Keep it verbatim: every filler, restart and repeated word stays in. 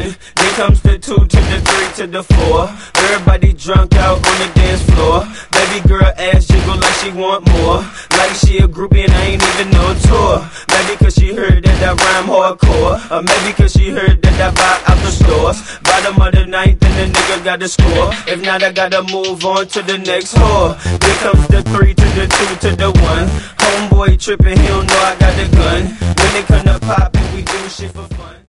one. Then comes the two to the three to the four. Everybody drunk out on the dance floor. Baby girl ass jiggle like she want more. Like she a groupie and I ain't even no tour. Maybe cause she heard that I rhyme hardcore. Or maybe cause she heard that I buy out the stores. Bottom of the ninth and the nigga got the score. If not, I gotta move on to the next whore. Then comes the three to the two to the one. Homeboy trippin', he don't know I got the gun. When they come to poppin', we do shit for fun.